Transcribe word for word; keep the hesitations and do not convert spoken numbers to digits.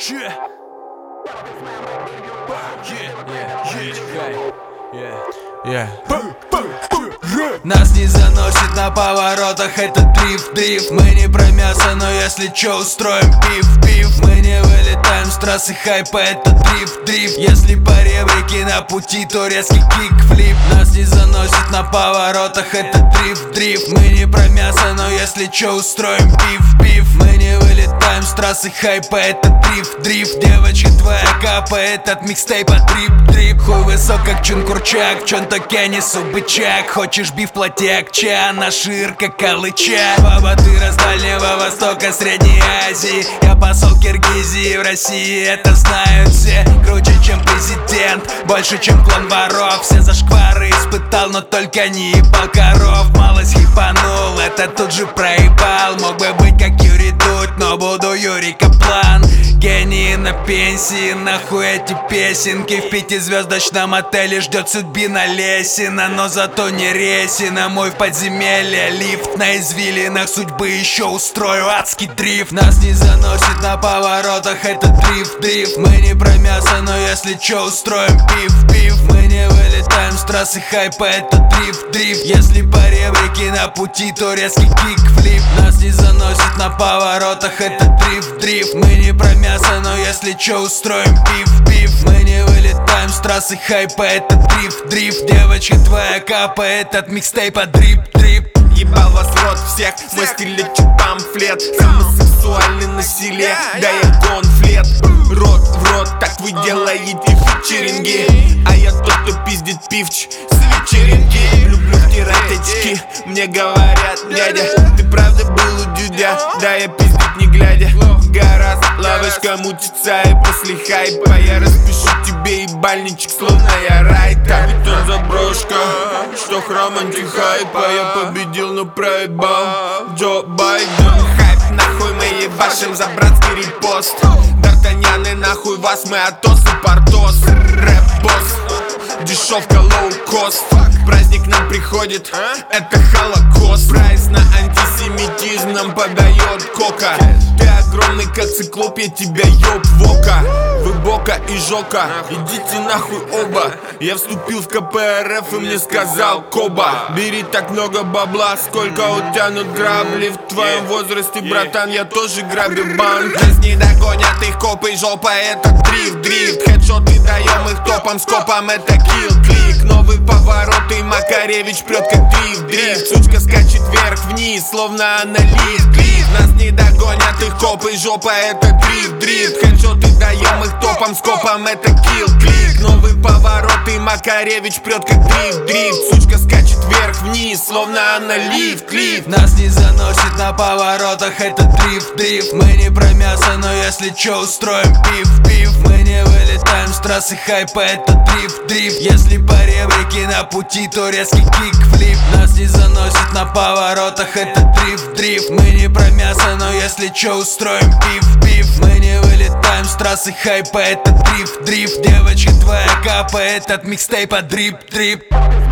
Yeah. Yeah. Yeah. Нас не заносит на поворотах, это дрифт, дрифт. Мы не про мясо, но если чё, устроим пив, пив. Мы не вылетаем с трассы хайпа, это дрифт, дрифт. Если по ребрике на пути, то резкий кик-флип. Нас не заносит на поворотах, это дрифт, дрифт. Мы не про мясо, но если чё, устроим пив, пив. Мы не вылетаем с трассы хайпа, это дрифт, дрифт. Девочка твоя капает от микстейпа дрип, дрип. Хуй высок, как Чункурчак, в чон-токе я несу бычак. Хочешь биф, плати акча, на ширка калыча. Бабатыра с Дальнего Востока, Средней Азии. Я посол Киргизии, в России это знают все. Круче, чем президент, больше, чем клан воров. Все зашквары испытал, но только не ебал коров. Малость хипанул, это тут же проебал. Мог бы быть как Юрий Дудь, но буду Юрий Каплан. Гений на пенсии, нахуй эти песенки. В пятизвездочном отеле ждет судьбина Лесина, но зато не Ресина. Мой в подземелье лифт, на извилинах судьбы еще устрою адский дрифт. Нас не заносит на поворотах, это дрифт, дрифт. Мы не про мясо, но если чё, устроим пив, пив. Мы не вылетаем с трассы хайпа, это дрифт, дрифт. Если по ребрике на пути, то резкий кик-флип. Нас не заносит на поворотах, это дрифт, дрифт. Мы не про мясо, но если чё, устроим пив, пив. Мы не вылетаем с трассы хайпа, это дрифт, дрифт. Девочка твоя капает от микстейпа дрип, дрип. Ебал вас рот всех, мой стиль лечит памфлет. Самый сексуальный на селе, да я гонфлет. Рот в рот, так вы делаете фичеринги. А я тот, кто пиздит пивч с вечеринки. Люблю втирать очки, мне говорят, дядя, ты правда был у дюдя? Да я пиздить не глядя. Гораздо лавочка мутится, и после хайпа я распишу тебе ебальничек, словно я райта. Ведь он заброшка, что храм антихайпа. Я победил, но проебал Джо Байден. Хайп нахуй, мы ебашим за братский репост. Д'Артаньяны нахуй вас, мы Атос и Портос. Рэп-босс, дешевка лоу-кост. Праздник нам приходит, это Холокост. Прайс на антисемитизм нам подает Кока. Ты огромный как циклоп, я тебя ёб в око. Вы Бока и Жока, идите нахуй оба. Я вступил в ка пэ эр эф и мне сказал Коба: бери так много бабла, сколько утянут грабли. В твоем возрасте, братан, я тоже грабил банк. Нас не догонят их копы, жопа, это дрифт, дрифт. Хедшоты даем их топом, скопом, это килл, клик. Новый поворот и Макаревич прет как дрифт, дрифт. Сучка скачет вверх-вниз, словно она лифт, лифт. Нас не догонят их копы, жопа, это дрифт, дрифт. Хедшоты даем их топом, скопом, это килл, клик. Новый поворот и Макаревич прет как дрифт, дрифт. Сучка скачет вверх-вниз, словно она лифт, лифт. Нас не заносит на поворотах, это дрифт, дрифт. Мы не про мясо, но если чё, устроим пив, пив. Мы не вылетаем с трассы хайпа, это дрифт, дрифт. Если по ребрике на пути, то резкий кик-флип. Нас не заносит на поворотах, это дрифт, дрифт. Мы не про мясо, но если чё, устроим пив, пив. Мы не вылетаем с трассы хайпа, это дрифт, дрифт. Девочка твоя капает от микстейпа дрип, дрип.